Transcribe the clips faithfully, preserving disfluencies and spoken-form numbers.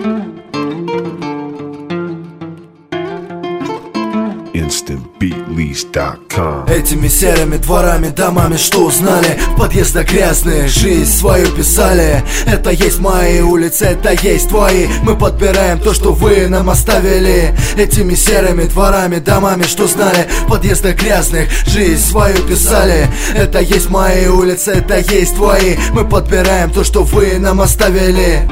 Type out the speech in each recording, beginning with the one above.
instant beat lease dot com. Этими серыми дворами, домами, что узнали, в подъездах грязные, жизнь свою писали. Это есть мои улицы, это есть твои. Мы подбираем то, что вы нам оставили. Этими серыми дворами, домами, что знали, в подъездах грязных, жизнь свою писали. Это есть мои улицы, это есть твои. Мы подбираем то, что вы нам оставили.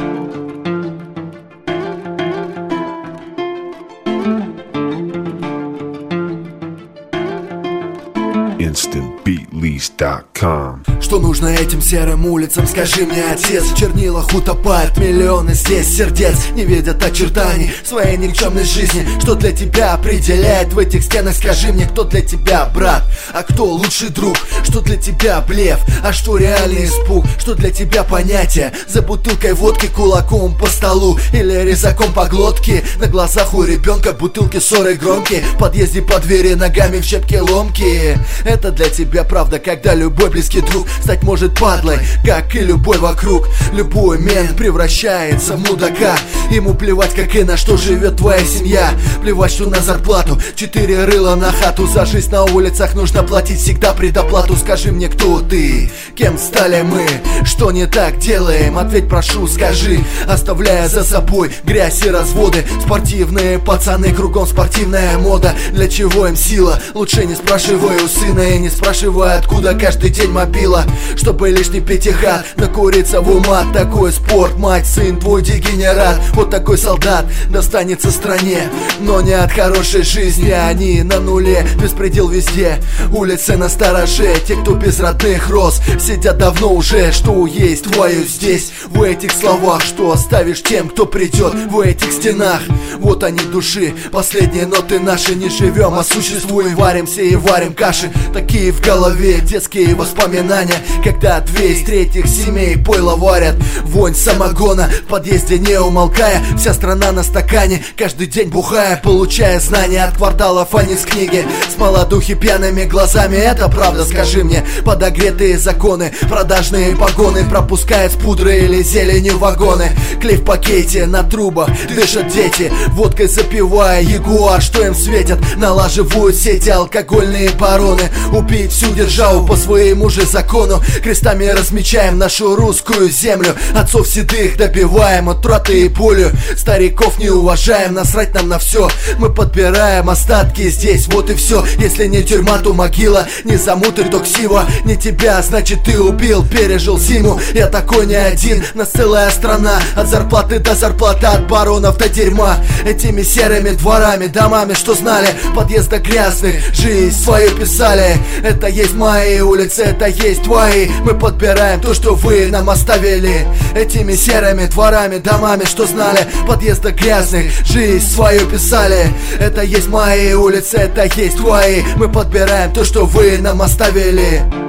instant beat lease dot com. Что нужно этим серым улицам, скажи мне, отец? В чернилах утопают миллионы здесь сердец, не видят очертаний своей никчемной жизни. Что для тебя определяет в этих стенах, скажи мне, кто для тебя брат, а кто лучший друг? Что для тебя блеф, а что реальный испуг? Что для тебя понятие за бутылкой водки, кулаком по столу или резаком по глотке? На глазах у ребенка бутылки ссоры громкие, в подъезде по двери ногами в щепке ломкие. Это для тебя правда, когда любой близкий друг стать может падлой, как и любой вокруг. Любой мент превращается в мудака. Ему плевать, как и на что живет твоя семья. Плевать, что на зарплату четыре рыла на хату. За жизнь на улицах нужно платить всегда предоплату. Скажи мне, кто ты, кем стали мы, что не так делаем? Ответь, прошу, скажи, оставляя за собой грязь и разводы. Спортивные пацаны, кругом спортивная мода. Для чего им сила? Лучше не спрашивай у сына и не спрашивай, откуда каждый день мобила. Чтобы лишь не пятихат, накуриться в ума. Такой спорт, мать, сын твой дегенерат. Вот такой солдат достанется стране, но не от хорошей жизни. Они на нуле, беспредел везде, улицы на стороже. Те, кто без родных рос, сидят давно уже. Что есть твое здесь, в этих словах? Что оставишь тем, кто придет в этих стенах? Вот они души, последние ноты наши. Не живем, а существуем, варимся и варим каши. Такие в голове детские воспоминания, когда две из третьих семей пойло варят. Вонь самогона в подъезде не умолкая. Вся страна на стакане, каждый день бухая, получая знания от кварталов, а не с книги. С молодухи пьяными глазами, это правда, скажи мне. Подогретые законы, продажные погоны, пропускают с пудры или зеленью вагоны. Клей в пакете, на трубах дышат дети, водкой запивая ягуар, что им светят. Налаживают сети алкогольные бароны. Убить всю державу по своему же закону. Крестами размечаем нашу русскую землю. Отцов седых добиваем от траты и болью. Стариков не уважаем, насрать нам на все. Мы подбираем остатки здесь, вот и все. Если не тюрьма, то могила. Не замуты, то ксива. Не тебя, значит ты убил, пережил зиму. Я такой не один, нас целая страна. От зарплаты до зарплаты, от баронов до дерьма. Этими серыми дворами, домами, что знали, в подъездах грязных, жизнь свою писали. Это есть мои улицы, это есть твои. Мы подбираем то, что вы нам оставили. Этими серыми дворами, домами, что знали, в подъездах грязных, жизнь свою писали. Это есть мои улицы, это есть твои. Мы подбираем то, что вы нам оставили.